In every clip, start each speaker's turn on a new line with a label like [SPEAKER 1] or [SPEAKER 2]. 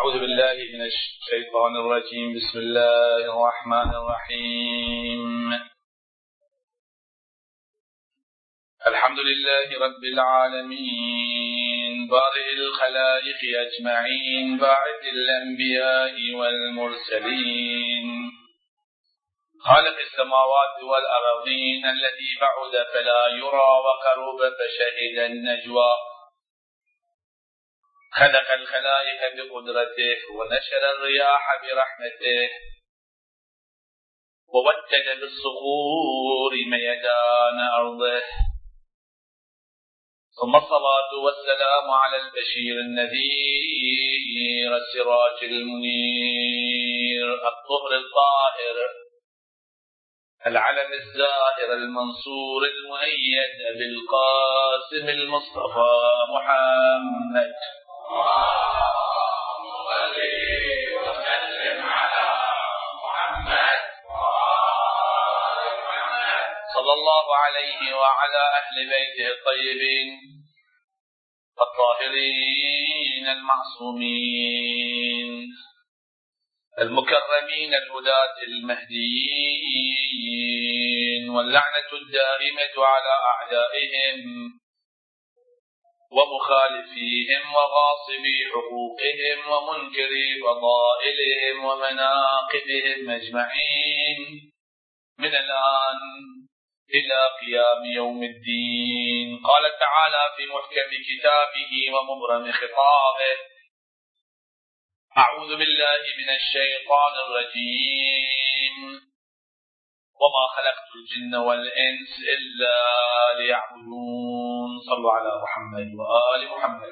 [SPEAKER 1] أعوذ بالله من الشيطان الرجيم. بسم الله الرحمن الرحيم. الحمد لله رب العالمين، بارئ الخلائق أجمعين، باعث الأنبياء والمرسلين، خالق السماوات والأرضين، الذي بعد فلا يرى وقرب فشهد النجوى، خلق الخلائق بقدرته ونشر الرياح برحمته، ووجد بالصخور ميدان أرضه، ثم الصلاة والسلام على البشير النذير السراج المنير الطهر الطاهر العلم الزاهر المنصور المؤيد بالقاسم المصطفى محمد. صل وسلم على محمد صلى الله عليه وعلى أهل بيته الطيبين الطاهرين المعصومين المكرمين الهداة المهديين، واللعنة الدائمة على أعدائهم ومخالفيهم وغاصبي حقوقهم ومنكري فضائلهم ومناقبهم أجمعين من الآن إلى قيام يوم الدين. قال تعالى في محكم كتابه ومبرم خطابه: أعوذ بالله من الشيطان الرجيم، وما خلقت الجن والإنس إلا ليعبدون. صلوا على محمد وآل محمد.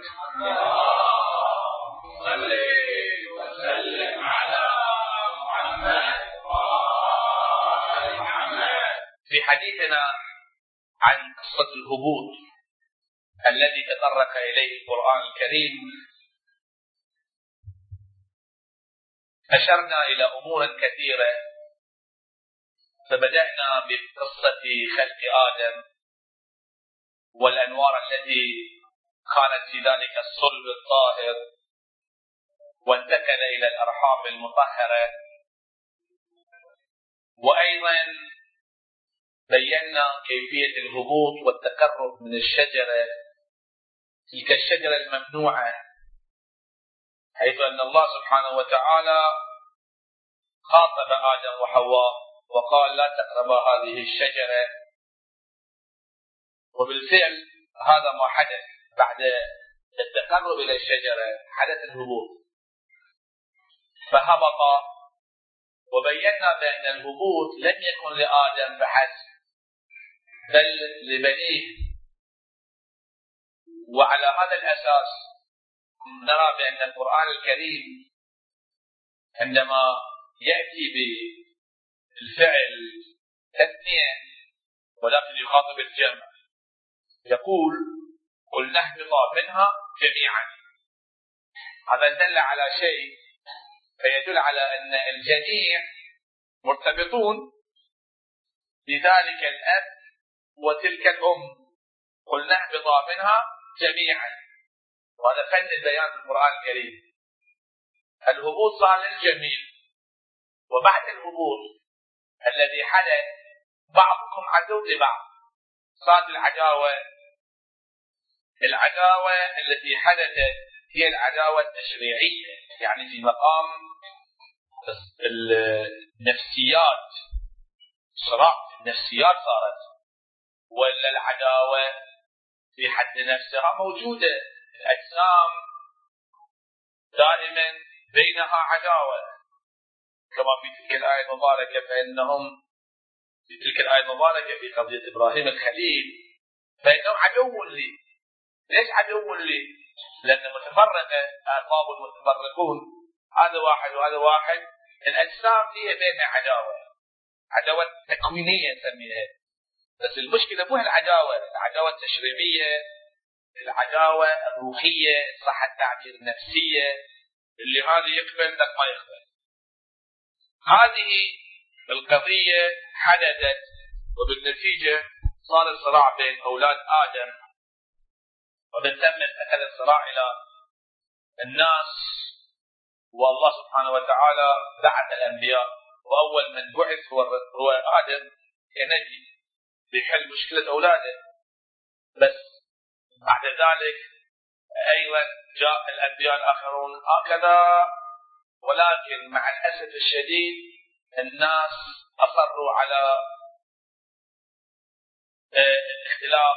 [SPEAKER 1] صل وسلم على محمد وآل محمد. في حديثنا عن قصة الهبوط الذي تطرق إليه القرآن الكريم أشرنا إلى أمور كثيرة، فبدأنا بقصة خلق آدم والأنوار التي كانت في ذلك الصلب الطاهر، وانتقل إلى الأرحام المطهرة، وأيضا بينا كيفية الهبوط والتقرب من الشجرة، تلك الشجرة الممنوعة، حيث أن الله سبحانه وتعالى خاطب آدم وحواء وقال: لا تقربا هذه الشجرة. وبالفعل هذا ما حدث بعد التقرب إلى الشجرة، حدث الهبوط، فهبط. وبينا بأن الهبوط لم يكن لآدم فحسب، بل لبنيه. وعلى هذا الأساس نرى بأن القرآن الكريم عندما يأتي بالفعل تثنية ولكن يخاطب الجمع، يقول: قلنا اهبطا منها جميعا. هذا دل على شيء، فيدل على أن الجميع مرتبطون بذلك الأب وتلك الأم. قلنا اهبطا منها جميعا، وهذا فن البيان في القرآن الكريم. الهبوط صار للجميع، وبعد الهبوط الذي حدث بعضكم عدو لبعض، صارت العداوة التي حدثت هي العداوة التشريعية، يعني في مقام النفسيات، صراع النفسيات صارت، ولا العداوة في حد نفسها موجودة. الأجسام دائما بينها عداوة، كما في تلك الآية المباركة، فإنهم في تلك الآية المباركة في قضية إبراهيم الخليل فإنهم عدو لي. ليش عدو لي؟ لأن متفرقة، أرباب المتفرقون، هذا واحد وهذا واحد، الأجسام هي بينها عداوة تكوينية نسميها. بس المشكلة مو العداوة التشريعية، العداوة الروحية، صح التعبير النفسية، اللي هذا يقبل لك ما يقبل. هذه القضية حدثت، وبالنتيجة صار الصراع بين أولاد آدم، وبالتالي انتقل الصراع إلى الناس والله سبحانه وتعالى بعث الأنبياء، وأول من بعث هو آدم كنبي بيحل مشكلة أولاده، بس بعد ذلك أيضا جاء الأنبياء الآخرون هكذا. ولكن مع الأسف الشديد الناس أصروا على الاختلاف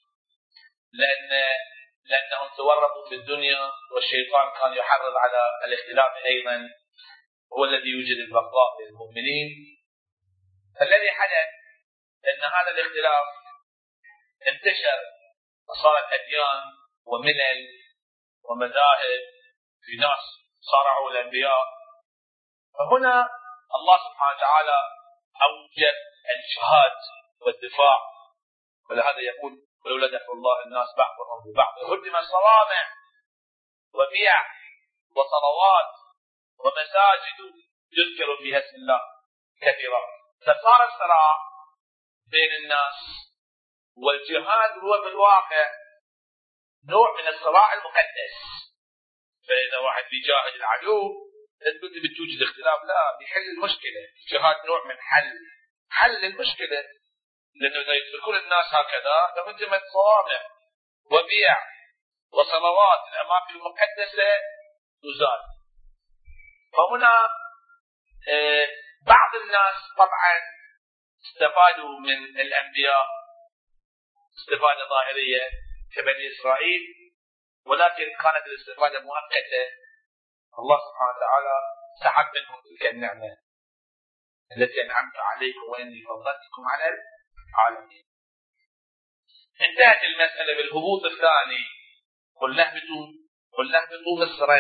[SPEAKER 1] لأنهم تورطوا في الدنيا، والشيطان كان يحرض على الاختلاف أيضا، هو الذي يوجد البغضاء للمؤمنين. فالذي حدث أن هذا الاختلاف انتشر وصارت أديان وملل ومذاهب، في ناس صارعوا الأنبياء. فهنا الله سبحانه وتعالى أوجب الجهاد والدفاع، ولهذا يقول ولولا دفع الله الناس بعضهم ببعض لهدم صوامع وبيع وصلوات ومساجد يذكر فيها اسم الله كثيرا. فصار الصراع بين الناس، والجهاد هو بالواقع نوع من الصراع المقدس. فإذا واحد بيجاهد العدو تقول لي بتوجد اختلاف، لا، بيحل المشكلة. الجهاد نوع من حل المشكلة، لأنه إذا يتركون الناس هكذا لهدمت صوامع وبيع وصلوات، الأماكن المقدسة تزال. فهنا بعض الناس طبعا استفادوا من الأنبياء استفادة ظاهرية كبني إسرائيل، ولكن كانت الاستفادة مؤقتة. الله سبحانه وتعالى سحب منهم تلك النعمة التي أنعمت عليكم وإني فضلتكم على العالمين. انتهت المسألة بالهبوط الثاني. قل اهبطوا مصرا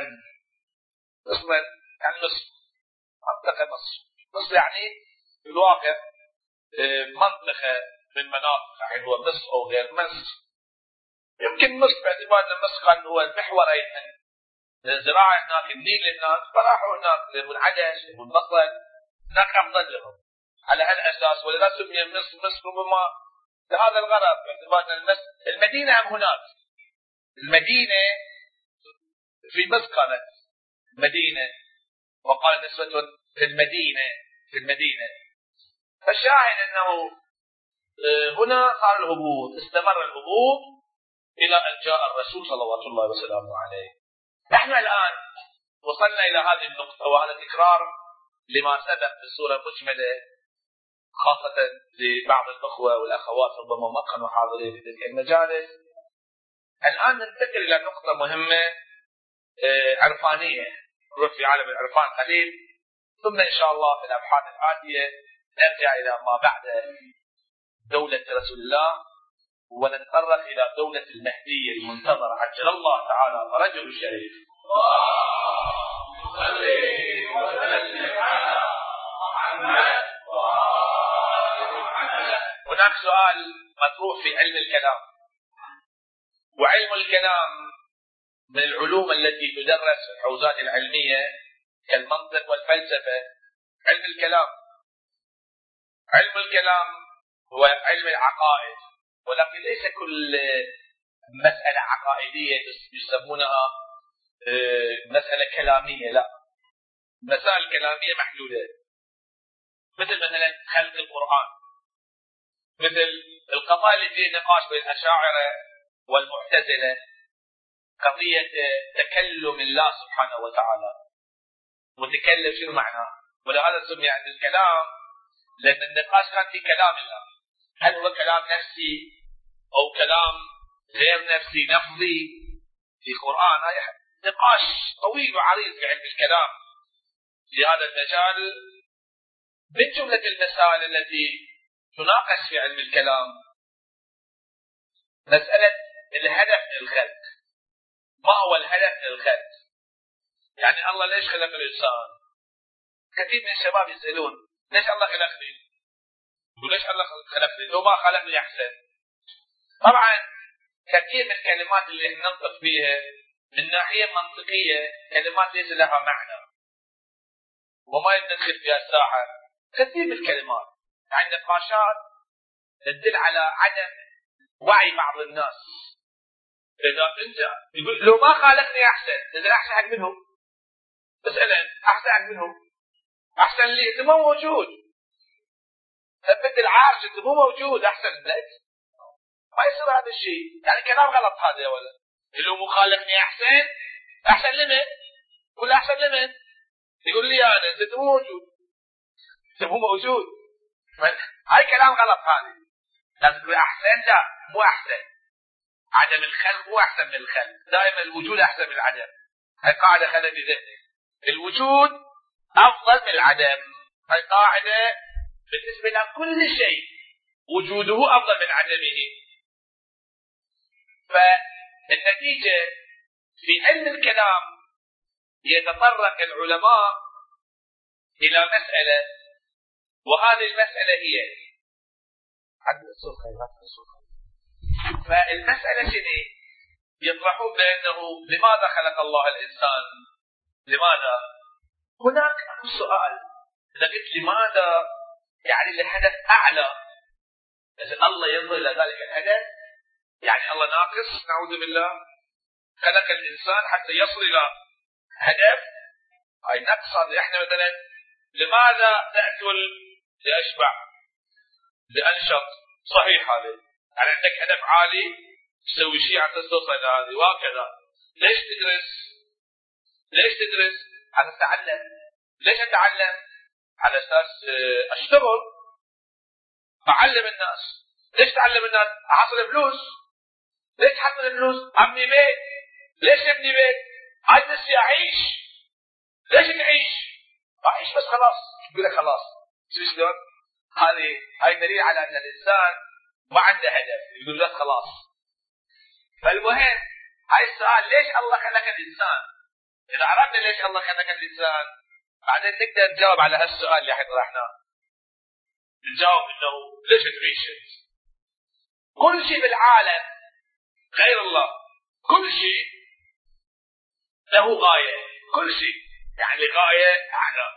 [SPEAKER 1] يعني مصر، منطقة مصر يعني في الواقع منطقة من مناطق، يعني هو مصر أو غير مصر. يمكن مصر باعتبار أن مصر كان هو المحور أيضا للزراعة هناك، النيل هناك، فراحوا هناك للعدش والبصل، هناك أفضل لهم على هالأساس. ولذا سمي مصر ربما لهذا الغرض، باعتبار أن المدينة هم هناك. المدينة في مصر كانت مدينة، وقال نسبة في المدينة. فالشاهد أنه هنا صار الهبوط، استمر الهبوط إلى أن جاء الرسول صلوات الله وسلامه عليه. نحن الآن وصلنا إلى هذه النقطة، وهذا تكرار لما سبق بصورة مجملة، خاصة لبعض الأخوة والأخوات ربما ما كانوا حاضرين في تلك المجالس. الآن ننتقل إلى نقطة مهمة عرفانية، نروح في عالم العرفان قليل، ثم إن شاء الله في الأبحاث الآتية نرجع إلى ما بعد دولة رسول الله، ونتطرق إلى دولة المهدي المنتظر عجل الله تعالى فرجه الشريف. هناك سؤال مطروح في علم الكلام، وعلم الكلام من العلوم التي تدرس في الحوزات العلمية كالمنطق والفلسفة. علم الكلام هو علم العقائد، ولكن ليس كل مسألة عقائدية يسمونها مسألة كلامية، لا، مسائل كلامية محدودة، مثل مثلا خلق القرآن، مثل القضايا اللي فيه نقاش بين الأشاعرة والمعتزلة، قضية تكلم الله سبحانه وتعالى. متكلم شنو معناه؟ ولهذا سمي عند الكلام، لأن النقاش كان في كلام الله، هل هو كلام نفسي أو كلام غير نفسي لفظي في القرآن. نقاش طويل وعريض في علم الكلام في هذا المجال. من جملة المسائل التي تناقش في علم الكلام مسألة الهدف من الخلق. ما هو الهدف من الخلق؟ يعني الله ليش خلق الإنسان؟ كثير من الشباب يسألون ليش الله خلقني؟ وليش الله خلقني؟ لو ما خلقني أحسن. طبعا كثير من الكلمات اللي ننطق فيها من ناحية منطقية كلمات ليس لها معنى وما ندخل فيها الساحة. كثير من الكلمات يعني نقاشات تدل على عدم وعي بعض الناس. إذا أنت يقول لو ما خالقني أحسن، إذا أحسن حق منهم؟ مثلا احسن منهم، احسن لي، انت مو موجود، ثبت العرش انت مو موجود، احسن لك. ما يصير هذا الشيء، يعني كلام غلط هذا يا ولد. اللي هو خالقني احسن لمن؟ قول احسن لمن؟ يقول لي انا، انت مو موجود، انت مو موجود. هاي كلام غلط هذا. لازم تقول احسن، لا مو احسن. عدم الخلق مو احسن من الخلق، دائما الوجود احسن من العدم. هاي قاعده خلي في ذهنك، الوجود افضل من العدم. هاي قاعده بالنسبه لكل شيء، وجوده افضل من عدمه. فالنتيجه في علم الكلام يتطرق العلماء الى مساله، وهذه المساله هي فالمساله شنو؟ يطرحون بانه لماذا خلق الله الانسان؟ لماذا؟ هناك سؤال، اذا قلت لماذا يعني لهدف اعلى، اذا الله ينظر الى ذلك الهدف، يعني الله ناقص نعوذ بالله، خلق الانسان حتى يصل الى هدف، هاي نقص. هذا احنا مثلا لماذا ناكل؟ لاشبع، لانشط، صحيح هذا، يعني عندك هدف عالي تسوي شيء حتى توصل الى هذه، وهكذا. ليش تدرس؟ على تتعلم. ليش اتعلم؟ على اساس اشتغل، اعلم الناس. ليش تعلم الناس؟ احصل فلوس. ليش تحصل فلوس؟ ابني بيت. ليش ابني بيت؟ عايز نفسي اعيش. ليش تعيش؟ اعيش بس خلاص. تقول لك خلاص، شلون؟ هاي دليل على ان الانسان ما عنده هدف، يقول لك خلاص. فالمهم هاي السؤال، ليش الله خلق الانسان؟ اذا عرفنا ليش الله خلق الانسان، بعدين نقدر نجاوب على هالسؤال اللي احنا طرحناه. نجاوب انه ليش تعيش؟ كل شيء بالعالم غير الله، كل شيء له غايه، كل شيء يعني غايه اعلى.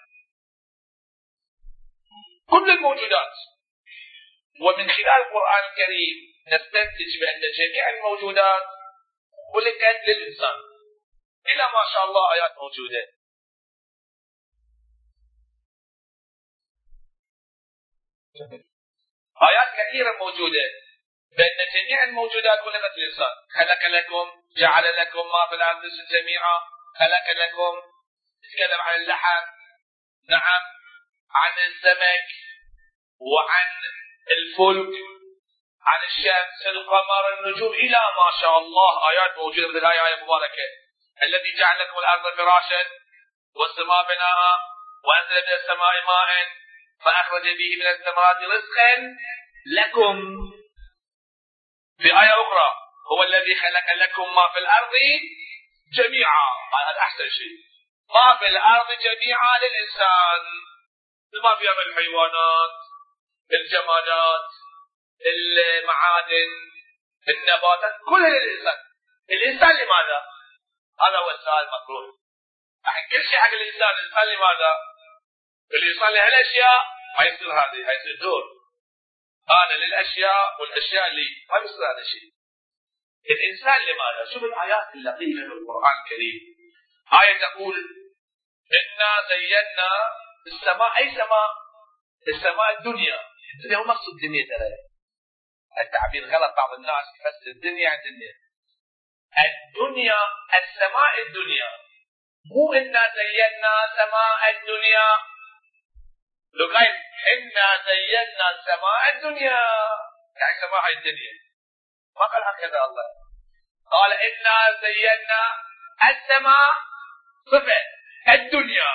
[SPEAKER 1] كل الموجودات، ومن خلال القرآن الكريم نستنتج بأن جميع الموجودات خلقت للإنسان، إلى ما شاء الله آيات موجودة. آيات كثيرة موجودة بأن جميع الموجودات خلقت للإنسان. خلق لكم، جعل لكم ما في الأرض جميعا، خلق لكم، تتكلم عن اللحم، نعم، عن السمك، وعن الفلك، عن الشمس، القمر، النجوم، إلى ما شاء الله آيات موجودة. مثل هاي آية مباركة، الذي جعل لكم الأرض فراشا والسماء بناء وأنزل من السماء ماء فأخرج به من الثمرات رزقا لكم. في آية أخرى، هو الذي خلق لكم ما في الأرض جميعا. هذا أحسن شيء، ما في الأرض جميعا للإنسان، ما فيها من الحيوانات، الجمادات، المعادن، النباتات، كلها للإنسان. الإنسان لماذا؟ هذا هو السؤال المطروح. الحين كل شيء حق الإنسان. الإنسان لماذا؟ الإنسان لهالأشياء ما يصير هذه، هيصير دور. أنا للأشياء والأشياء لي، ما يصير هذا الشيء. الإنسان لماذا؟ شوف الآيات اللطيفة في القرآن الكريم. آية تقول إنا زينا السماء. أي سماء؟ السماء الدنيا. الدنيا هو مقصود الدنيا، ترى التعبير غلط، بعض الناس يفسر الدنيا عن الدنيا. الدنيا السماء الدنيا، مو إنا زينا سماء الدنيا. لو قال إنا زينا سماء الدنيا يعني سماء الدنيا، ما قال هكذا الله. قال إنا زينا السماء صفة الدنيا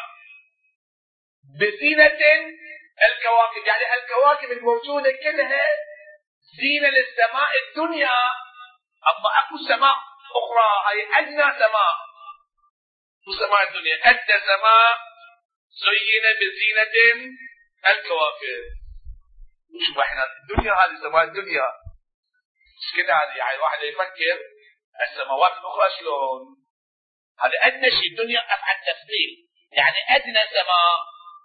[SPEAKER 1] بزينة الكواكب، يعني الكواكب الموجودة كلها زينة للسماء الدنيا. أما أكو سماء أخرى هي أدنى سماء، وسماء الدنيا أدنى سماء زينة بزينة الكواكب. شوف احنا الدنيا هذه سماء الدنيا، مش كده هذه، يعني الواحد يفكر السماوات الأخرى شلون. هذا أدنى شيء، الدنيا أفعل تفضيل، يعني أدنى سماء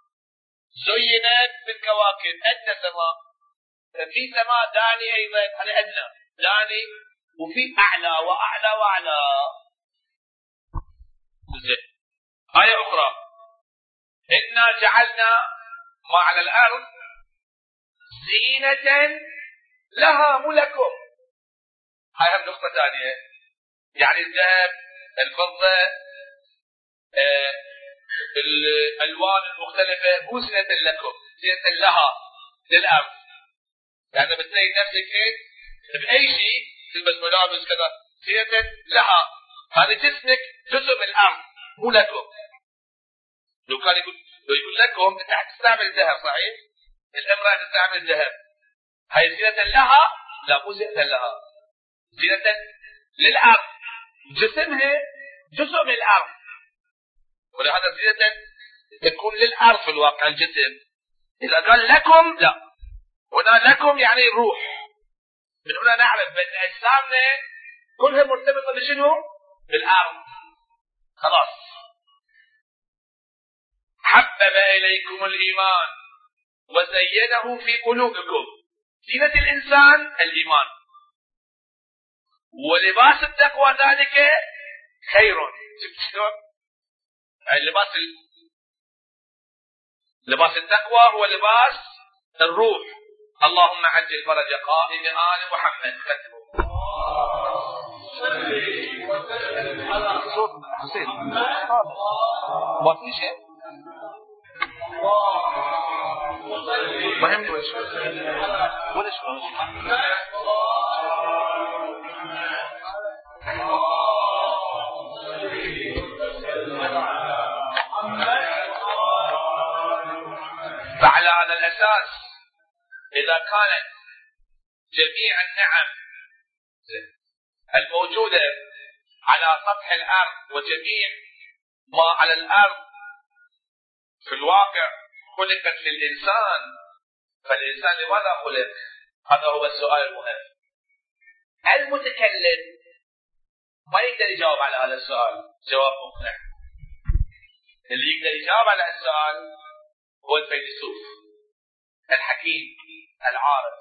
[SPEAKER 1] زينت بالكواكب، أدنى سماء. في سماء داني أيضا، هذا أدنى داني، وفي أعلى وأعلى وأعلى. زين، آية أخرى: إنا جعلنا ما على الأرض زينة لها ملكم. هاي هم نقطة ثانية، يعني الذهب، الفضة، الألوان المختلفة مو زينة لكم، زينة لها، للأرض. يعني بتلاقي نفسك هيك بأي شيء تلبس ملابس كذا، زينة لها. هذا جسمك جزء من الأرض مو لكم. لو كان يقول لكم أنت حتستعمل الذهب، صحيح؟ الامرأة تستعمل الذهب، هاي زينة لها؟ لا، مو زينة لها، زينة للأرض. جسمها جزء من الأرض، ولهذا زينة تكون للأرض في الواقع الجسم. إذا قال لكم لا، هنا لكم يعني الروح. من هنا نعرف بأن أجسامنا كلها مرتبطة بشنو؟ بالأرض. خلاص. حبب إليكم الإيمان وزينه في قلوبكم. زينة الإنسان الإيمان، ولباس التقوى ذلك خير. شفت شلون؟ لباس التقوى هو لباس الروح. اللهم عجل فرج قائد آل محمد. صوت حسين ما في شيء مهم ولا شو؟ فعلى هذا الأساس إذا كانت جميع النعم الموجودة على سطح الأرض وجميع ما على الأرض في الواقع خلقت للإنسان، فالإنسان لماذا خلق؟ هذا هو السؤال المهم. المتكلم ما يقدر يجاوب على هذا السؤال جواب مقنع. اللي يقدر يجاوب على السؤال هو الفيلسوف الحكيم العارف.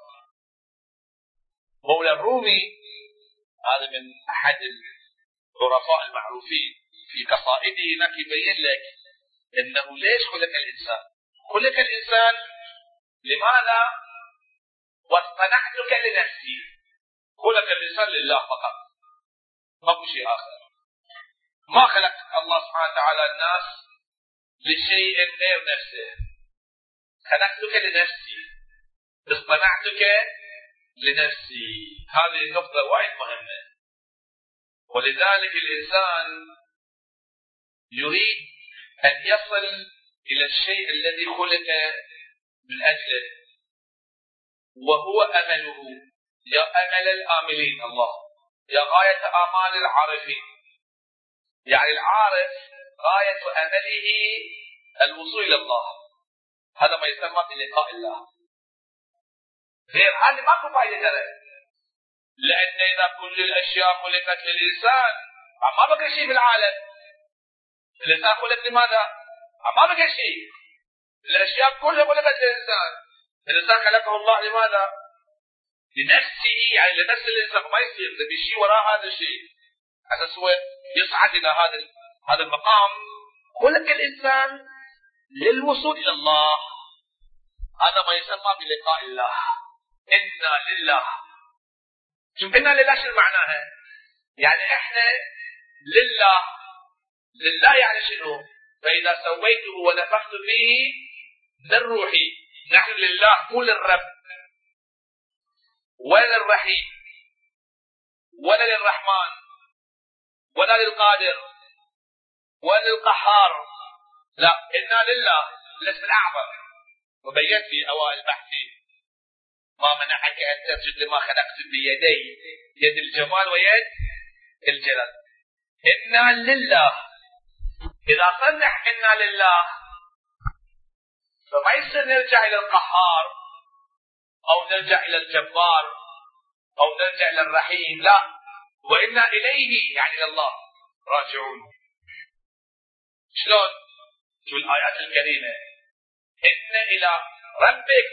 [SPEAKER 1] مولى الرومي هذا من أحد العرفاء المعروفين، في قصائده هناك يبين لك إنه ليش خلق الإنسان. خلق الإنسان لماذا؟ واصطنعتك لنفسي. خلق الإنسان لله فقط، ما في شيء آخر. ما خلق الله سبحانه وتعالى الناس لشيء غير نفسه. خلقتك لنفسي، اصطنعتك لنفسي. هذه النقطة وايد مهمة. ولذلك الإنسان يريد أن يصل إلى الشيء الذي خلق من أجله، وهو أمله. يا أمل الآملين الله، يا غاية آمال العارفين. يعني العارف غاية أمله الوصول إلى الله، هذا ما يسمى بلقاء الله. غير هذا ماكو فائدة ترى، لأن إذا كل الأشياء خلقت للإنسان ما بقى شيء في العالم. الإنسان خلق لماذا؟ ما بقى شيء. الأشياء كلها خلقت للإنسان. الإنسان خلقه الله لماذا؟ لنفسه، يعني لنفس الإنسان. ما يصير بشيء وراء هذا الشيء أساس هو يصعد إلى هذا المقام. خلق الإنسان للوصول إلى الله، هذا ما يسمى بلقاء الله. إنا لله. شوف إنا لله شو معناها؟ يعني إحنا لله. لله يعني شنو؟ فإذا سويته ونفخت فيه من روحي. نحن لله، مو للرب ولا للرحيم ولا للرحمن ولا للقادر ولا للقهار. لا، إنا لله الاسم الأعظم. وبينت في أوائل بحثي ما منعك أن تسجد لما خلقت بيدي، يد الجمال ويد الجلال. إنا لله. إذا صنح إنا لله فما يصير نرجع إلى القهار أو نرجع إلى الجبار أو نرجع إلى الرحيم. لا، وإنا إليه يعني إلى الله راجعون. شلون؟ شو الآيات الكريمة؟ إن إلى ربك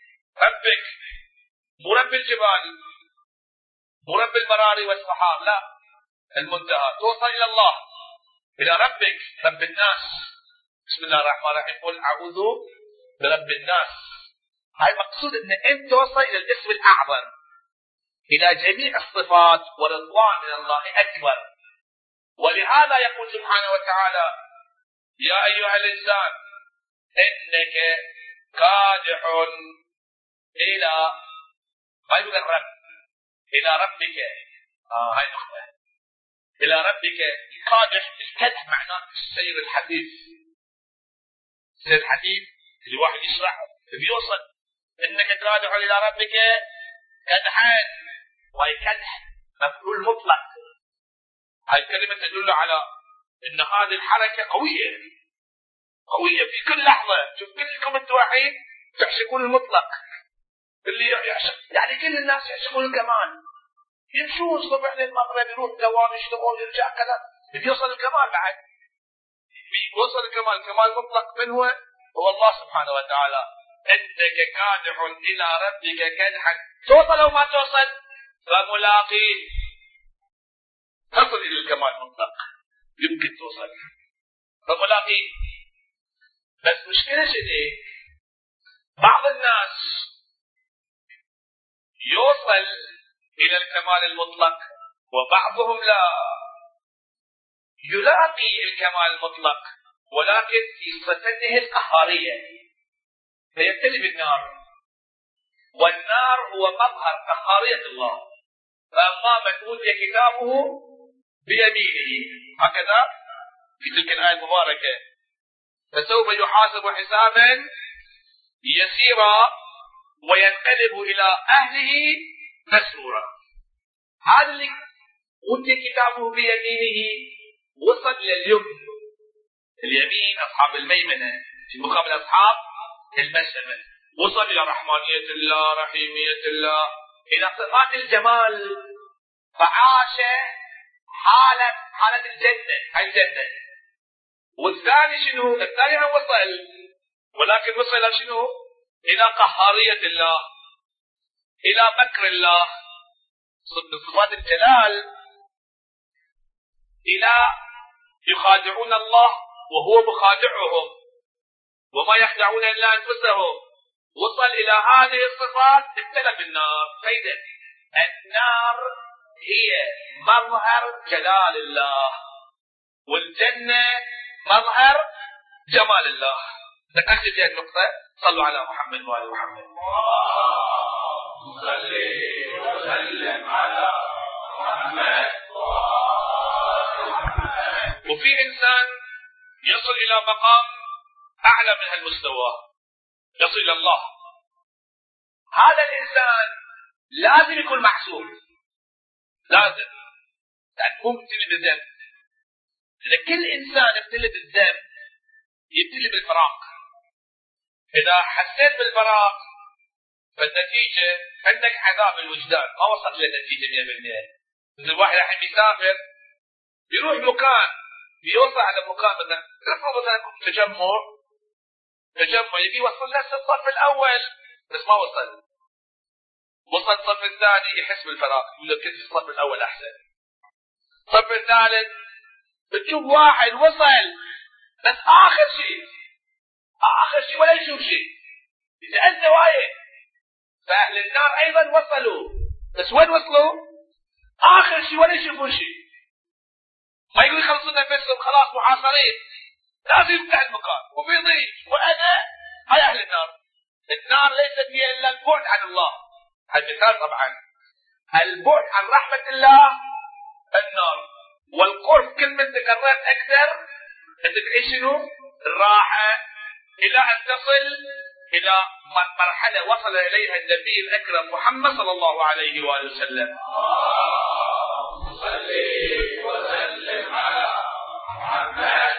[SPEAKER 1] مو رب الجبال، مو رب البراري والسحاب، لا، المنتهى توصل إلى الله. إلى ربك رب الناس. بسم الله الرحمن الرحيم قل أعوذ برب الناس. هاي مقصود أن أنت توصل إلى الاسم الأعظم، إلى جميع الصفات، ورضوان من الله أكبر. ولهذا يقول سبحانه وتعالى يا أيها الإنسان إنك كادح إلى، ما يقول الرب، إلى ربك. هاي نقطة، إلى ربك. كادح، الكدح معناه السير الحثيث. السير الحثيث اللي واحد يشرح بيوصل. إنك كادح إلى ربك كدحا، وهي كدح مفعول مطلق. هاي الكلمة تدل على أن هذه الحركة قوية قوية في كل لحظة. شوف كلكم التوحيد تعشقون المطلق، اللي يعشق يعني كل الناس يعشقون الكمال، يمشون الصبح للمغرب يروح دوام يشتغل يرجع كذا، بيوصل الكمال. بعد بيوصل الكمال. الكمال المطلق من هو الله سبحانه وتعالى. إنك كادح إلى ربك كدحا، توصل أو ما توصل فملاقيه. تصل إلى الكمال المطلق، يمكن توصل فملاقيه. بس مشكلة شديد، بعض الناس يوصل إلى الكمال المطلق وبعضهم لا، يلاقي الكمال المطلق ولكن في صفته القهارية فيبتلي بالنار. والنار هو مظهر قهارية الله. فأما من أوتي كتابه بيمينه، هكذا في تلك الآية المباركة، فسوف يحاسب حسابا يسيرا وينقلب إلى أهله مسرورا. هذا اللي أوتي كتابه بيمينه وصل إلى اليمن. اليمين أصحاب الميمنة في مقابل أصحاب المشأمة. وصل إلى رحمانية الله، رحيمية الله، إلى صفات الجمال، فعاش حالة الجنة. والثاني شنو؟ الثاني هم وصل، ولكن وصل إلى شنو؟ إلى قهارية الله، إلى مكر الله، صفات الجلال، إلى يخادعون الله وهو مخادعهم وما يخدعون إلا أنفسهم. وصل إلى هذه الصفات ابتلى بالنار. فإذا النار هي مظهر جلال الله، والجنة مظهر جمال الله. نكتب هذه النقطة. صلوا على محمد وآل محمد.
[SPEAKER 2] صلي وسلم على محمد.
[SPEAKER 1] وفي إنسان يصل إلى مقام أعلى من هالمستوى، يصل إلى الله. هذا الإنسان لازم يكون معصوم، لازم، يعني مو مبتلي بالذنب. إذا كل إنسان ابتلي بالذنب يبتلي بالفراق. إذا حسيت بالفراق فالنتيجة عندك عذاب الوجدان، ما وصلت للنتيجة 100%. مثل واحد الحين بيسافر يروح مكان، بيوصل على مكان مثلا تجمع يبي يوصل نفس الصف الأول بس ما وصل. وصل الصف الثاني يحس بالفراق، يقول لك كنت في الصف الأول أحسن. الصف الثالث بتشوف واحد وصل بس آخر شيء ولا يشوف شيء، يسأل زوايا. فأهل النار أيضا وصلوا، بس وين وصلوا؟ آخر شيء ولا يشوفون شيء. ما يقول يخلصون نفسهم خلاص محاصرين، لازم يفتح المكان وبيضيع. وأنا هاي أهل النار. النار ليست هي إلا البعد عن الله. المثال طبعا البعد عن رحمة الله النار، والقرب كل ما تقربت أكثر أنت تعيش شنو؟ الراحة، إلى أن تصل إلى مرحلة وصل إليها النبي الأكرم محمد صلى الله عليه وآله وسلم.
[SPEAKER 2] صلي وسلم على محمد.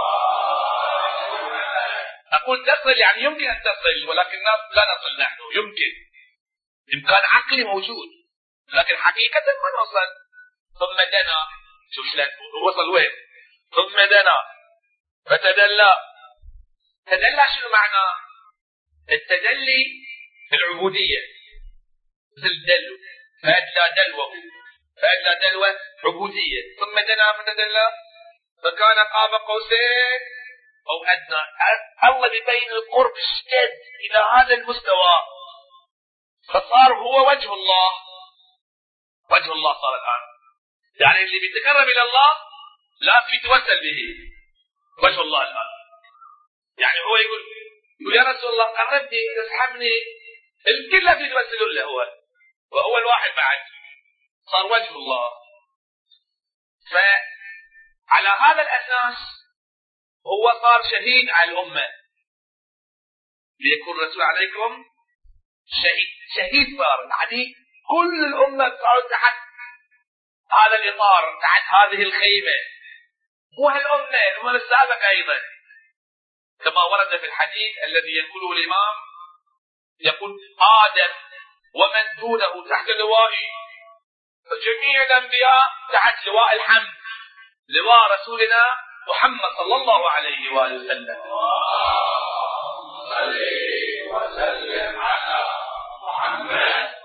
[SPEAKER 1] أقول تصل يعني يمكن أن تصل، ولكن لا نصل نحن. يمكن إمكان عقلي موجود، لكن حقيقة ما نوصل. ثم دنا، شوف شلون وصل وين؟ ثم دنا فتدلى. تدلى شنو معناه؟ التدلي العبودية، مثل الدلو، فأدلى دلوه عبودية. ثم دنا فتدلى فكان قاب قوسين أو أدنى. الله يبين القرب الشديد إلى هذا المستوى، فصار هو وجه الله. وجه الله صار الآن، يعني اللي بيتقرب إلى الله لازم يتوسل به. وجه الله الآن، يعني هو يقول يا رسول الله قربني تسحبني، الكل لازم يتوسلون له، وهو الواحد بعد، صار وجه الله. فعلى هذا الأساس هو صار شهيد على الأمة، ليكون الرسول عليكم شهيد صار، يعني كل الأمة صاروا تحت هذا الإطار، تحت هذه الخيمة. مو هالأمة، الأمم السابقة أيضا، كما ورد في الحديث الذي يقوله الإمام، يقول آدم ومن دونه تحت لوائي، فجميع الأنبياء تحت لواء الحمد، لواء رسولنا محمد صلى الله عليه وآله وسلم.
[SPEAKER 2] صل وسلم على محمد.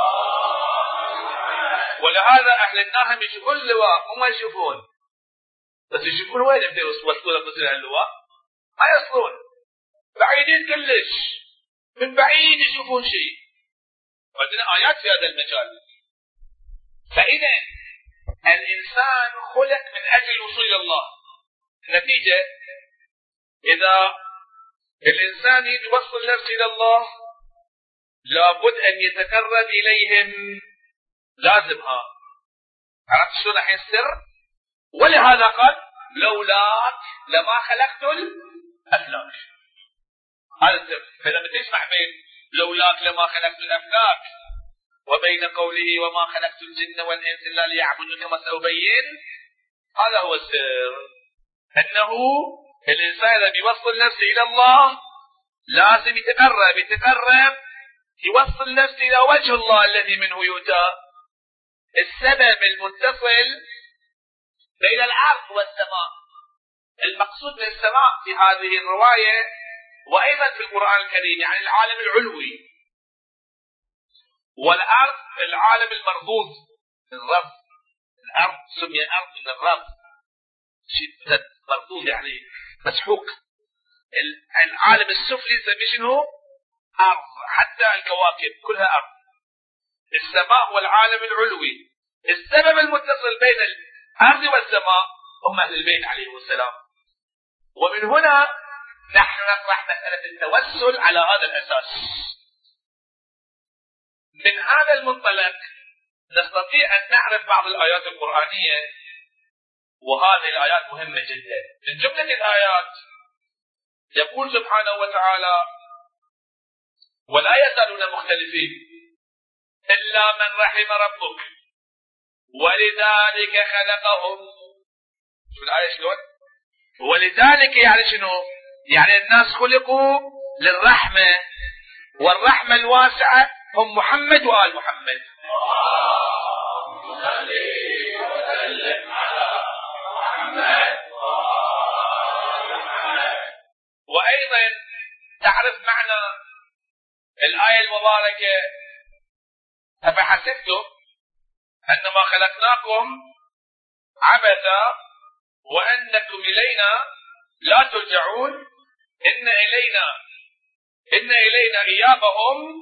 [SPEAKER 1] ولهذا أهل النهم يشوفون اللواء، هم يشوفون، بس يشوفون وين يبدأ يوصلون مثل اللواء؟ ما يصلون، بعيدين كلش، من بعيد يشوفون شيء. عندنا آيات في هذا المجال. فإذا الإنسان خلق من أجل الوصول إلى الله. النتيجة إذا الإنسان يوصل نفسه إلى الله لابد أن يتقرب إليهم، لازمها. عرفت شلون الحين السر؟ ولهذا قال لولاك لما خلقت الأفلاك. هذا السر. فلما تسمع بين لولاك لما خلقت الأفلاك وبين قوله وما خلقت الجن والإنس إلا ليعبدون كما سأبين، هذا هو السر، أنه الإنسان إذا بيوصل نفسه إلى الله لازم يتقرب يوصل نفسه إلى وجه الله الذي منه يؤتى. السبب المتصل بين الأرض والسماء. المقصود بالسماء في هذه الرواية وأيضا في القرآن الكريم يعني العالم العلوي، والأرض العالم المرضوض، الرب. الأرض سمي أرض من الرب، شيء مرضوض يعني مسحوق. العالم السفلي سمي شنو؟ أرض. حتى الكواكب كلها أرض. السماء هو العالم العلوي. السبب المتصل بين الأرض والسماء هم أهل البيت عليهم السلام. ومن هنا نحن نطرح مسألة التوسل على هذا الأساس. من هذا المنطلق نستطيع أن نعرف بعض الآيات القرآنية، وهذه الآيات مهمة جدا. من جملة الآيات يقول سبحانه وتعالى ولا يزالون مختلفين إلا من رحم ربك ولذلك خلقهم. شو الآية شلون؟ ولذلك يعني شنو؟ يعني الناس خلقوا للرحمة، والرحمة الواسعة هم محمد وآل محمد.
[SPEAKER 2] وسلم على محمد.
[SPEAKER 1] وأيضا تعرف معنى الآية المباركة أفحسبتم أنما خلقناكم عبثا وأنكم إلينا لا ترجعون إن إلينا إيابهم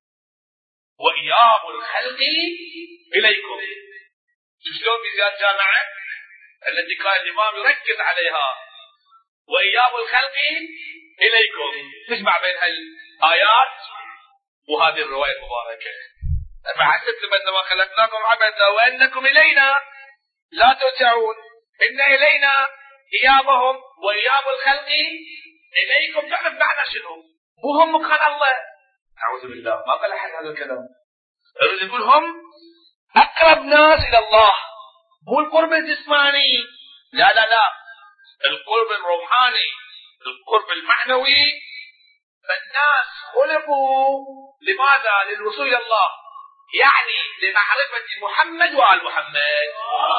[SPEAKER 1] وإياب الخلق إليكم. شلون بزيادة جامعة التي كان الإمام يركز عليها، وإياب الخلق إليكم، تجمع بين الآيات وهذه الرواية المباركة. فحسبتم أنما خلقناكم عبثا وأنكم إلينا لا ترجعون إن إلينا إيابهم وإياب الخلق إليكم. تعرف معنى شنو؟ مو هم كان الله، أعوذ بالله، ما قال أحد هذا الكلام. يقول هم أقرب ناس إلى الله، مو القرب الجسماني، لا، القرب الروحاني، القرب المعنوي. فالناس خلقوا لماذا؟ للوصول إلى الله، يعني لمعرفة محمد وآل محمد.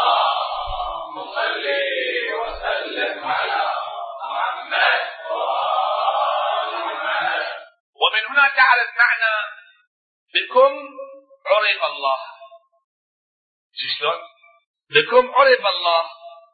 [SPEAKER 2] صل وسلم على محمد وآل محمد.
[SPEAKER 1] ومن هنا تعرف معنى بكم عرف الله. شلون؟ بكم عرف الله.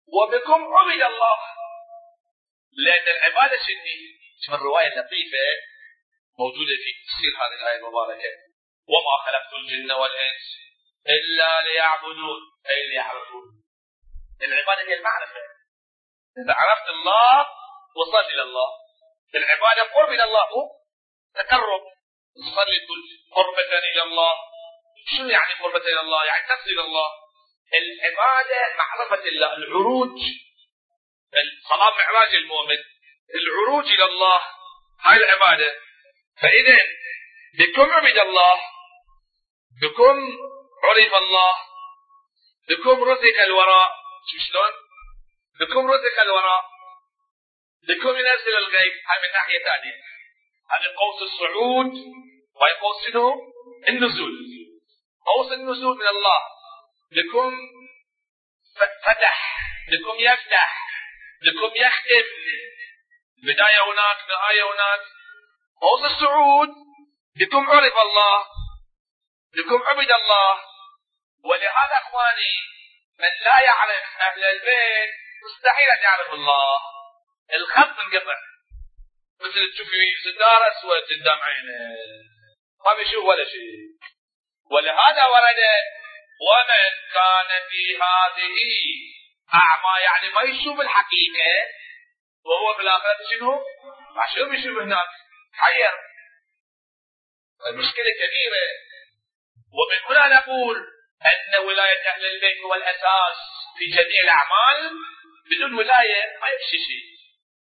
[SPEAKER 1] وبكم عبد الله. لأن العبادة شنو؟ شوف الرواية اللطيفة موجودة في تفسير هذه الآية المباركة: وما خلقت الجن والإنس إلا ليعبدون، أي ليعرفون. العبادة هي المعرفة. إذا عرفت الله وصل إلى الله. العبادة قرب إلى الله، تقرب. تصلي تقول قربة إلى الله. شنو يعني قربة إلى الله؟ يعني تصل إلى الله. العبادة معرفة الله، العروج. الصلاة معراج المؤمن، العروج إلى الله، هاي العبادة. فإذا بكم عبد الله، بكم عرف الله، بكم رزق الوراء. شلون؟ بكم رزق الوراء، بكم ينزل الغيب. هاي من ناحية ثانية. هذا قوس الصعود، وهي قوس شنو؟ النزول. قوس النزول من الله. بكم فتح، بكم يفتح، بكم يختم. بداية هناك، نهاية هناك. قوس الصعود بكم عرف الله، بكم عبد الله. ولهذا اخواني من لا يعرف اهل البيت مستحيل ان يعرف الله. الخط منقطع، مثل تشوفي ستار اسود قدام عينه ما بيشوف ولا شيء. ولهذا ورد ومن كان في هذه اعمى، يعني ما يشوف الحقيقه وهو في الاخره شنو؟ عشان بيشوف هناك حير. المشكله كبيره. ومن هنا نقول ان ولايه اهل البيت هو الاساس في جميع الاعمال. بدون ولايه ما يمشي شيء.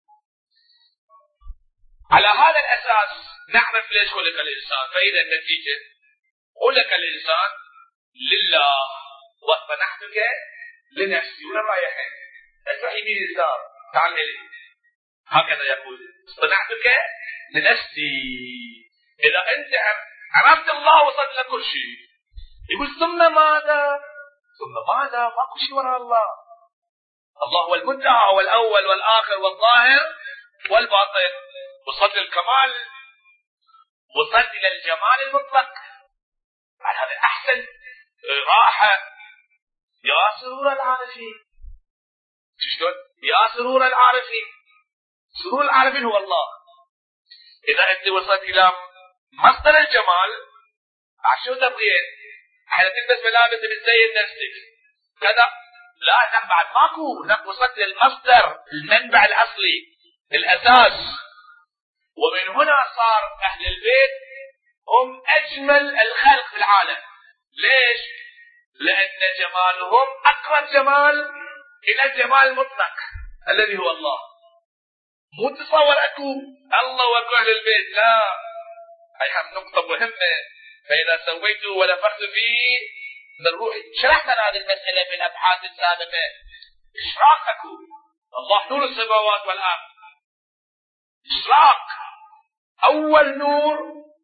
[SPEAKER 1] على هذا الاساس نعرف ليش خلق الانسان. فاذا النتيجه خلق الانسان لله واصطنعتك لنفسي. ولا رايحين؟ اسمع يمين يسار، تعال لي. هكذا يقول: اصطنعتك لنفسي. اذا انت عرفت الله وصلت لك كل شيء. يقول ثم ماذا؟ ثم ماذا؟ ماكو شيء وراء الله. الله هو المنتهى، هو الاول والاخر والظاهر والباطن. وصلت للكمال، وصلت الى الجمال المطلق. على هذا احسن راحه. يا سرور العارفين. شلون؟ يا سرور العارفين. سرور العارفين هو الله. اذا انت وصلت الى مصدر الجمال، عشان تبغين حتى تلبس ملابس بتزين نفسك كذا، لا بعد ماكو. وصلت للمصدر، المنبع الاصلي، الاساس. ومن هنا صار اهل البيت هم اجمل الخلق في العالم. ليش؟ لان جمالهم اقرب جمال الى الجمال المطلق الذي هو الله. مو تصور اكو الله واكو اهل البيت، لا. هاي نقطة مهمة. فإذا سويته ونفخت فيه من روحي. شرحنا هذه المسألة في الأبحاث السابقة. إشراق اكو. الله نور السماوات والأرض. إشراق. أول نور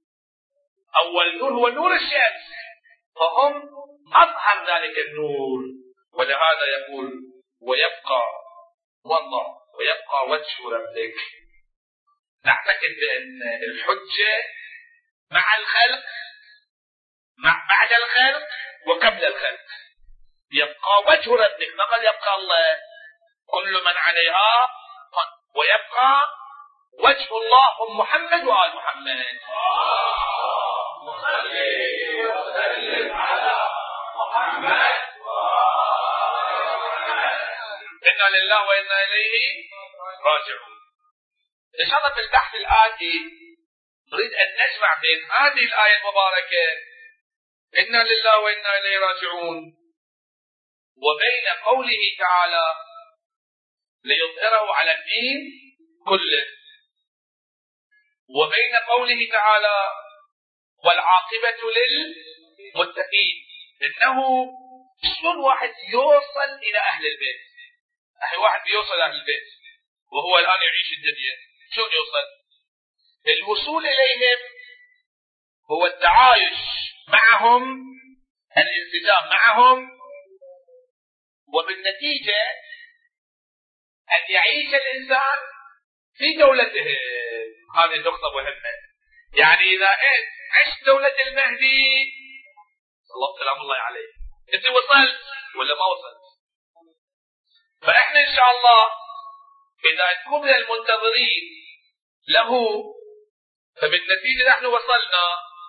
[SPEAKER 1] هو نور الشمس، فهم مظهر ذلك النور. ولهذا يقول: ويبقى والله ويبقى وجه ربك. نعتقد بأن الحجة مع الخلق، بعد الخلق وقبل الخلق. يبقى وجه ربك، ما قال يبقى الله. كل من عليها ويبقى وجه الله محمد وآل محمد.
[SPEAKER 2] صلي وسلم على محمد.
[SPEAKER 1] إنا لله وإنا إليه راجعون. إن شاء الله في البحث الآتي نريد أن نجمع بين هذه الآية المباركة إنا لله وإنا إليه راجعون وبين قوله تعالى ليظهره على الدين كله، وبين قوله تعالى والعاقبة للمتقين. إنه شلون واحد يوصل إلى أهل البيت؟ واحد بيوصل أهل البيت وهو الآن يعيش الدنيا، شلون يوصل؟ الوصول إليهم هو التعايش معهم، الالتزام معهم، وبالنتيجة أن يعيش الإنسان في دولته. هذه نقطة مهمة. يعني إذا أنت عشت دولة المهدي سلام الله عليه، أنت وصلت ولا ما وصلت؟ فإحنا إن شاء الله إذا نكون من المنتظرين له، فبالنتيجة نحن وصلنا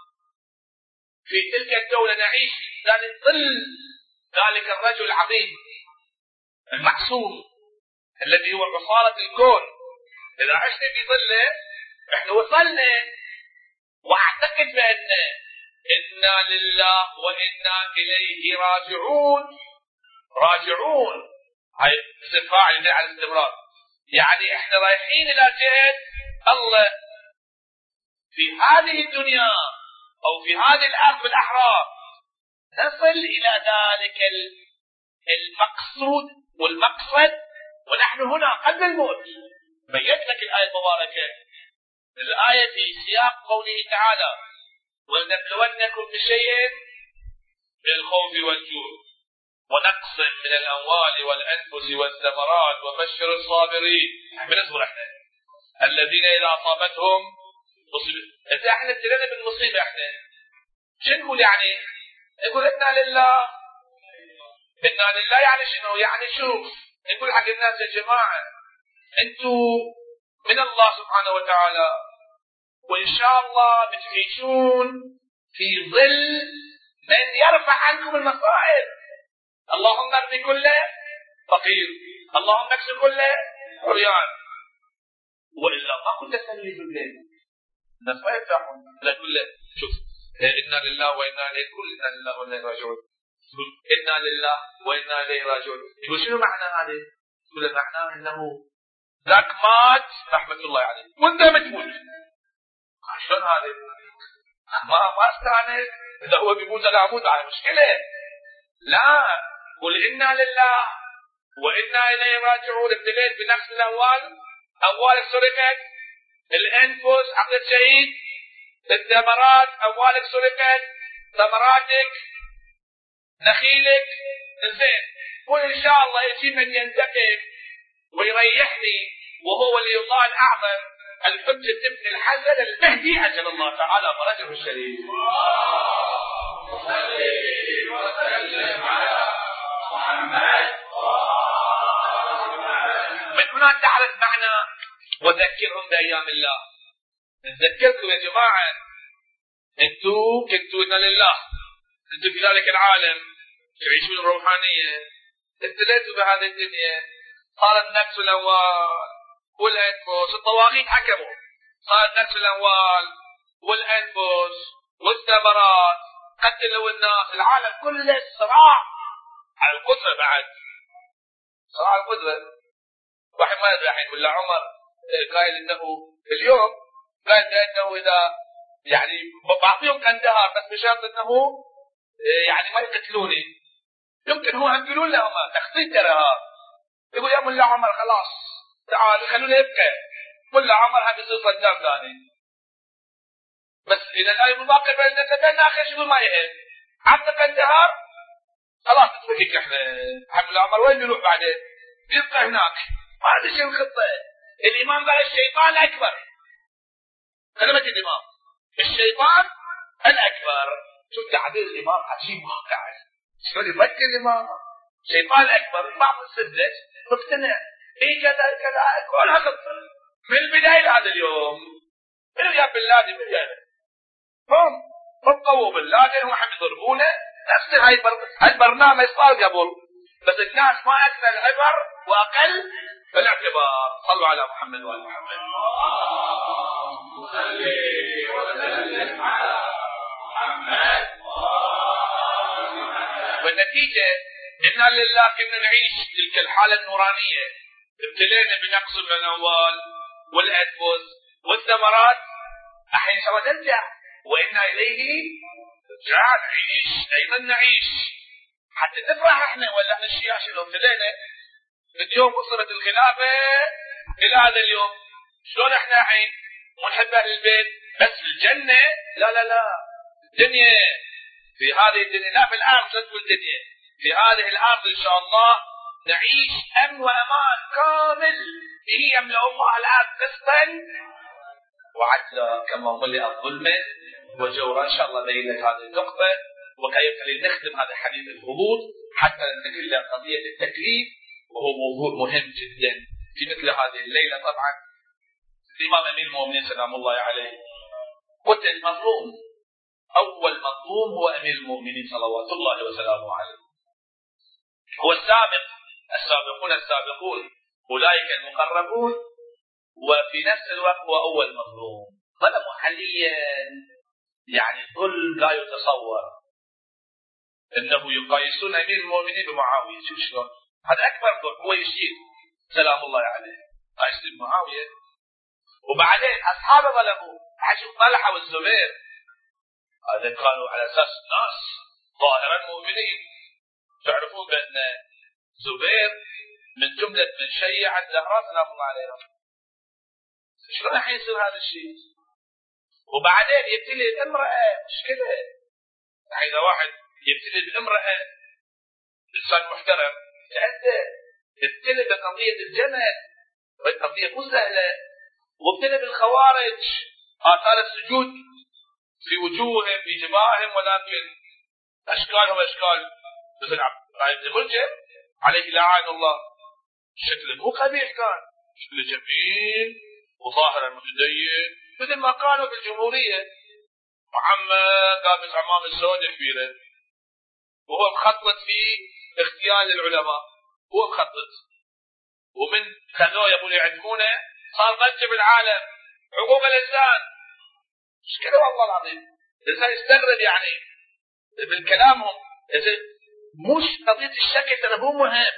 [SPEAKER 1] في تلك الدولة نعيش ظل ذلك الرجل العظيم المعصوم الذي هو عصارة الكون. إذا عشنا في ظله إحنا وصلنا. وأعتقد بأن إنا لله وإنا إليه راجعون هاي اسم فاعل على الاستمرار، يعني إحنا رايحين إلى جهة الله في هذه الدنيا أو في هذه الأرض بالأحرار، نصل إلى ذلك المقصود والمقصد ونحن هنا قبل الموت. بيّنت لك الآية المباركة، الآية في سياق قوله تعالى: ولنبلونكم بشيء من الخوف والجوع ونقص من الأموال والأنفس والثمرات وبشر الصابرين. بنصبر احنا الذين إذا أصابتهم مصيبة. إذا احنا ابتلينا بالمصيبة احنا شو نقول؟ يعني نقول إنا لله. إنا لله يعني شنو؟ يعني شوف نقول حق الناس يا جماعة أنتوا من الله سبحانه وتعالى، وإن شاء الله بتعيشون في ظل من يرفع عنكم المصائب. اللهم ارض كل فقير، اللهم اكسر كل عريان، وإلا ما كنت تسلي في الليل الناس ما يرتاحون. لا كله شوف إنا لله وإنا إليه، كل إنا لله وإنا إليه راجعون. إنا لله وإنا إليه راجعون. يقول شنو معنى هذا؟ يقول معناه أنه ذاك مات رحمة الله عليه وانت بتموت. شلون هذا؟ ما استعنت. إذا هو بيموت أنا أموت على مشكلة. لا، قل إنا لله وإنا إليه راجعون. ابتليت بنقص الأموال، أموالك سرقت، الأنفس عقلت شهيد، الثمرات أموالك سرقت، ثمراتك نخيلك زين. قل إن شاء الله يجي من ينتقم ويريحني وهو ولي الله الأعظم الحجة ابن الحسن المهدي أجل الله تعالى فرجه الشريف.
[SPEAKER 2] صلي وسلم على محمد.
[SPEAKER 1] من هنا تعرف معنى وذكرهم بأيام الله. نذكركم يا جماعة انتوا كنتوا إنا لله، انتوا في ذلك العالم تعيشون الروحانية، ابتليتوا بهذه الدنيا، صارت نقص الأموال والأنفس، الطواغيت حكموا، صارت نقص الأموال والأنفس والثمرات، قتلوا الناس، العالم كله صراع على القدرة. بعد صراع على القدرة. واحد ما يدري الحين ولا عمر قايل انه اليوم قال انه اذا يعني بعطيهم قندهار بس بشرط انه يعني ما يقتلوني. يمكن هو يقولون لهم تخطيط ترى. يقول يا ملا عمر خلاص تعال خلونا يبقى. ملا عمر هم يصير صدام ثاني. بس اذا الايه المباقيه بين النسبين اخر شيء ما يهم. عطى قندهار خلاص تتركك احنا. ملا عمر وين يروح بعدين؟ يبقى هناك. ما ادري شو الخطه. الامام قال الشيطان الاكبر. كلمه الامام الشيطان الاكبر. شوف تعبير الامام عجيب واقع. شلون يفكر الامام؟ الشيطان الاكبر بعض السذج مقتنع اي كذا كذا كلها خطه من البدايه لهذا اليوم. منو جاب بن لادن من جايبه؟ هم قووا بن لادن هم حب يضربونه. نفس هاي البرنامج صار قبل، بس الناس ما اكثر العبر واقل الاعتبار. صلوا على محمد وآل محمد.
[SPEAKER 2] صلي وسلم على محمد.
[SPEAKER 1] والنتيجة إنا لله كنا نعيش تلك الحالة النورانية. ابتلينا بنقص من الأموال والأنفس والثمرات. الحين سوى نرجع وإنا إليه رجع نعيش. دائما نعيش حتى نفرح احنا ولا احنا الشيعة شنو ابتلينا من يوم وصلت الخلافة إلى هذا اليوم. شلون احنا الحين ونحب أهل البيت بس في الجنة؟ لا لا لا. الدنيا في هذه الدنيا لا في الأرض. لا تقول الدنيا في هذه الأرض إن شاء الله نعيش أمن وأمان كامل به يملأ الله الأرض قسطا وعدلا كما ملئت ظلما وجورا. إن شاء الله بين لك هذه النقطة وكيف نختم هذا الحديث الهبوط حتى ننتقل إلى قضية التكليف وهو موضوع مهم جدا في مثل هذه الليلة. طبعا الإمام أمير المؤمنين سلام الله عليه قلت المظلوم، أول مظلوم هو أمير المؤمنين صلوات الله وسلامه عليه، هو السابقون السابقون أولئك المقربون، وفي نفس الوقت هو أول مظلوم. ظلموا حاليا يعني ظلم لا يتصور، إنه يقايسون أمير المؤمنين بمعاوية. شوف شلون هذا أكبر ظلم، هو يشير سلام الله عليه قايس بمعاوية. وبعدين أصحابه ظلموا، حشوف طلحة والزبير، هذا كانوا على أساس ناس ظاهرا مؤمنين. تعرفون بأن زبير من جملة من شيع الزهراء سلام الله عليها. شلون راح يصير هذا الشيء؟ وبعدين يبتلي بامرأة، مشكلة. إذا واحد يبتلي بامرأة إنسان محترم تأذى، يبتلي بقضية الجمل والقضية مو سهلة، وابتلي بالخوارج آثار السجود في وجوههم في جباههم، ولكن أشكالهم أشكال مثل عبد الملجم عليه لعان الله، شكله مو قبيح، كان شكله جميل وظاهرا متدين مثل ما كانوا في الجمهورية. محمد لابس عمامة سوداء كبيرة وهو مخطط في اغتيال العلماء، هو مخطط، ومن خذوه يقول يعدمونه صار ضجة بالعالم، حقوق الإنسان. مش كده والله العظيم، الإنسان يستغرب يعني من كلامهم. مش قضية الشكل ترى مو مهم،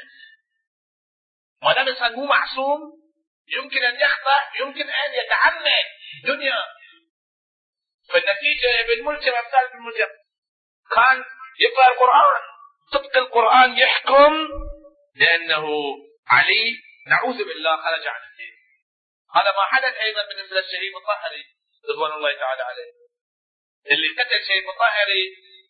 [SPEAKER 1] ما دام الإنسان مو معصوم يمكن أن يخطأ، يمكن أن يتعمد الدنيا. فالنتيجة بالملجم أمثال بالملجم كان يقرأ القرآن، صدق القرآن يحكم لأنه علي نعوذ بالله خرج عن الدين. هذا ما حدث أيضا بالنسبة للشهيد الطاهري رضوان الله تعالى عليه، اللي قتل الشهيد الطاهري.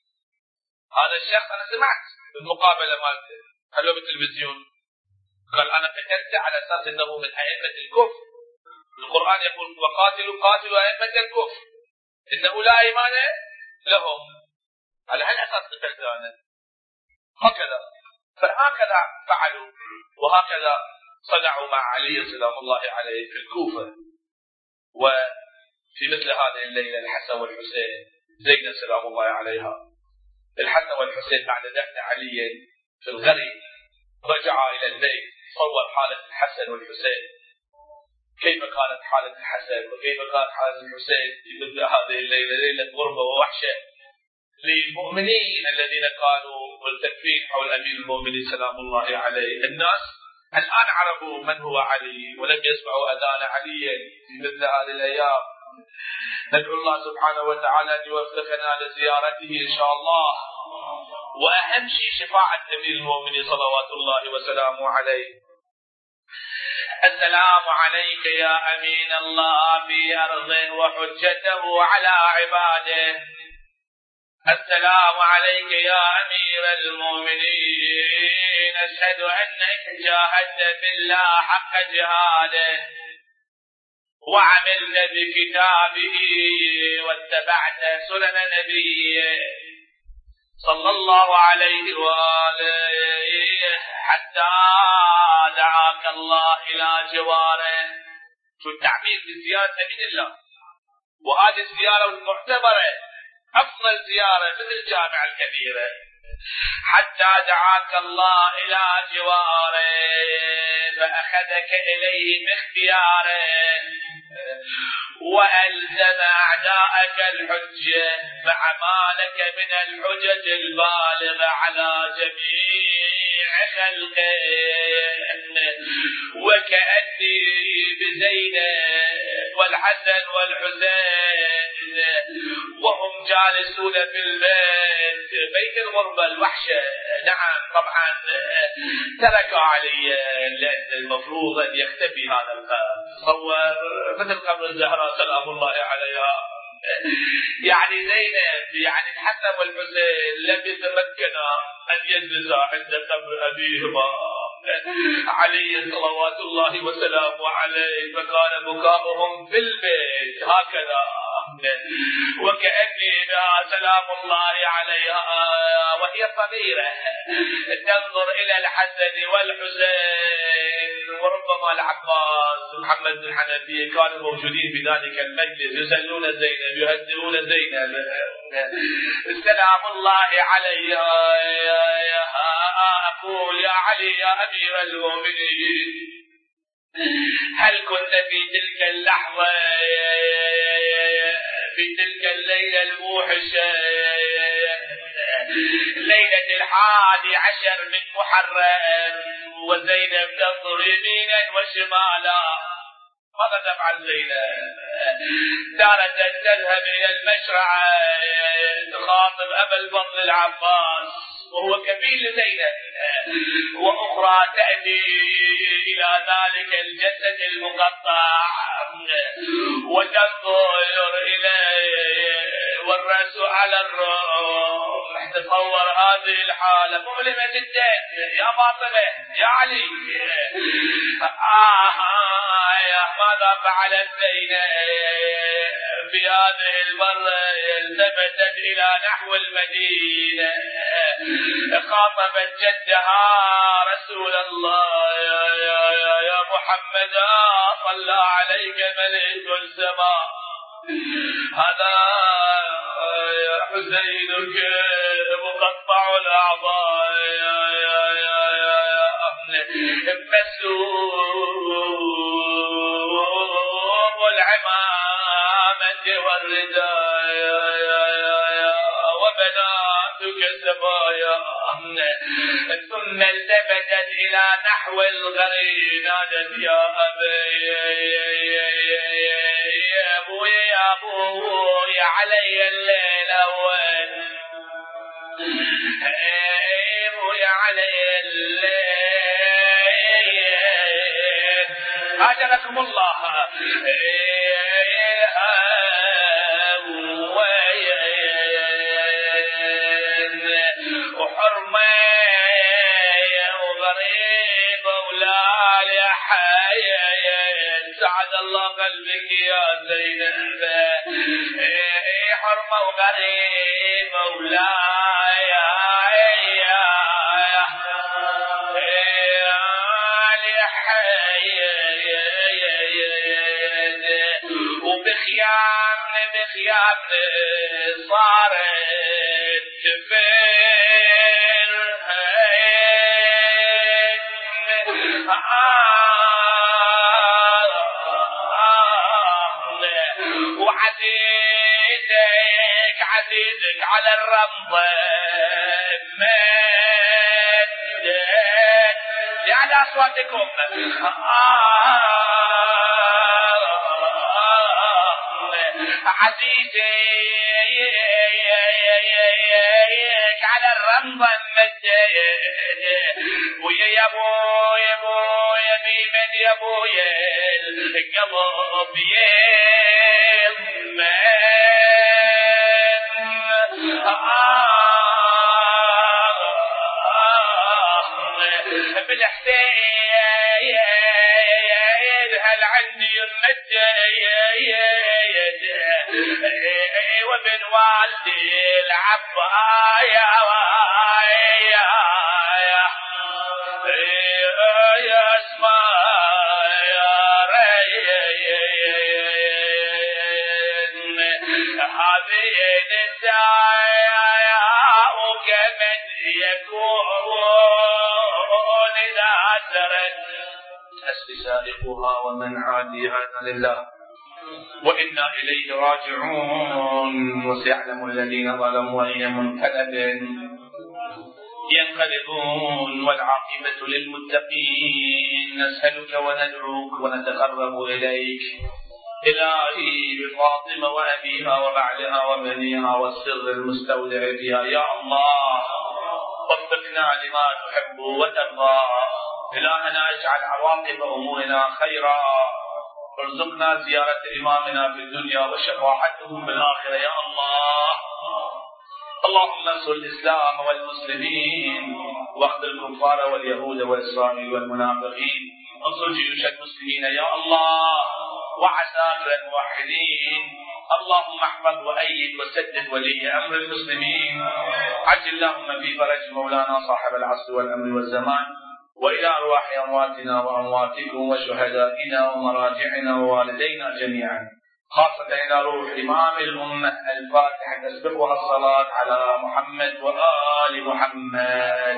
[SPEAKER 1] هذا الشخص أنا سمعت بالمقابلة مالته خلوه بالتلفزيون، قال أنا قتلت على أساس أنه من أئمة الكفر. القرآن يقول قاتلوا أئمة الكفر إنه لا إيمان لهم. على هالأساس قتلت أنا. هكذا فهكذا فعلوا، وهكذا صنعوا مع علي سلام الله عليه في الكوفة. وفي مثل هذه الليلة الحسن والحسين، زينب سلام الله عليها، الحسن والحسين بعد دفن علي في الغري رجعا إلى البيت. صور حالة الحسن والحسين، كيف كانت حالة الحسن وكيف كانت حالة الحسين في مثل هذه الليلة، ليلة غربة ووحشة للمؤمنين الذين كانوا ملتفين حول أمير المؤمنين سلام الله عليه. الناس الآن عرفوا من هو علي ولم يسمعوا أذان علي في مثل هذه الأيام. ندعو الله سبحانه وتعالى أن يوفقنا لزيارته إن شاء الله، وأهم شيء شفاعة أمير المؤمنين صلوات الله وسلامه عليه. السلام عليك يا أمين الله في أرضه وحجته على عباده. السلام عليك يا أمير المؤمنين، أشهد أنك جاهدت في الله حق جهاده وعملت بكتابه واتبعت سنن نبيه صلى الله عليه وآله حتى دعاك الله إلى جواره. شو التعبير بزيارة أمين الله، وهذه الزيارة المعتبرة أفضل زيارة مثل الجامعة الكبيرة. حتى دعاك الله إلى جواره فأخذك إليه باختياره وألزم أعداءك الحجة مع ما لك من الحجج البالغة على جميع خلقه. وكأني بزينب والحسن والحسين وهم جالسون في البيت، بيت الغربة الوحشة. نعم طبعا تركوا علي لأن المفروض أن يختفي هذا القبر. تصور مثل قبر الزهراء سلام الله عليها، يعني زينب يعني الحسن والحسين لم يتمكنا أن يجلسا عند قبر أبيهما علي صلوات الله وسلامه عليه، فكان بكاؤهم في البيت هكذا، وكأني سلام الله عليها وهي صغيرة تنظر إلى الحسن والحسين، وربما العباس محمد بن الحنفية كانوا موجودين بذلك المجلس يسلون زينب يهدئون زينب. سلام الله عليها. أقول يا علي يا أمير المؤمنين، هل كنت في تلك اللحظة في تلك الليلة الموحشة ليلة 11 من محرم وزينب تنظر يمينا وشمالا، ماذا تفعل زينب؟ دارت أن تذهب إلى المشرعة تخاطب أبا الفضل العباس وهو كفيل لزينب، وأخرى تأتي إلى ذلك الجسد المقطع وتنظر إليه والرأس على الرمح. تصور هذه الحالة مؤلمة جدا يا فاطمة يا علي. ماذا فعلت زينب في هذه المرة؟ التفتت إلى نحو المدينة، خاطبت جدها رسول الله يا محمد صلى عليك ملك السماء، هذا حسينك مقطع الأعضاء مسلوب العمامة والرداء وبناتك السبايا. ثم التفتت إلى نحو الغريب نادت يا أبوي يا أبوي علي الليل أول، أبوي علي الليل أجركم الله. وحرمة وغريبة ولا لحياة، سعد الله قلبك يا زينب. حرمة وغريبة ولا بخيام صارت تفر وعزيزك على الرمضة مدد يعني أصواتكم عزيزك على الرمضة مدد ويا ابويا ابويا بمن يا ابويا القلب يمن بالحسين هل عني مدد وابن والدي العباية يا اسماء يا رين هذه النساء وكمن يكون إذا سرت أسل سائقها ومن عاديها لله وإنا إليه راجعون. وسيعلم الذين ظلموا أي منقلب ينقلبون والعاقبة للمتقين. نسألك وندعوك ونتقرب إليك إلهي بفاطمة وأبيها وبعلها وبنيها والسر المستودع فيها يا الله، وفقنا لما تحب وترضى. إلهنا اجعل عواقب أمورنا خيرا، ارزقنا زيارة إمامنا في الدنيا وشفاعته في الآخرة يا الله. اللهم انصر الإسلام والمسلمين واخذل الكفار واليهود والإسرائيل والمنافقين. انصر جيوش المسلمين يا الله وعساكر الموحدين. اللهم احفظ وأيد وسدد ولي أمر المسلمين. عجل اللهم في فرج مولانا صاحب العصر والأمر والزمان، وإلى أرواح أمواتنا وأمواتكم وشهدائنا ومراجعنا ووالدينا جميعا، خاصة إلى روح إمام الأمة الفاتحة تسبقها الصلاة على محمد وآل محمد.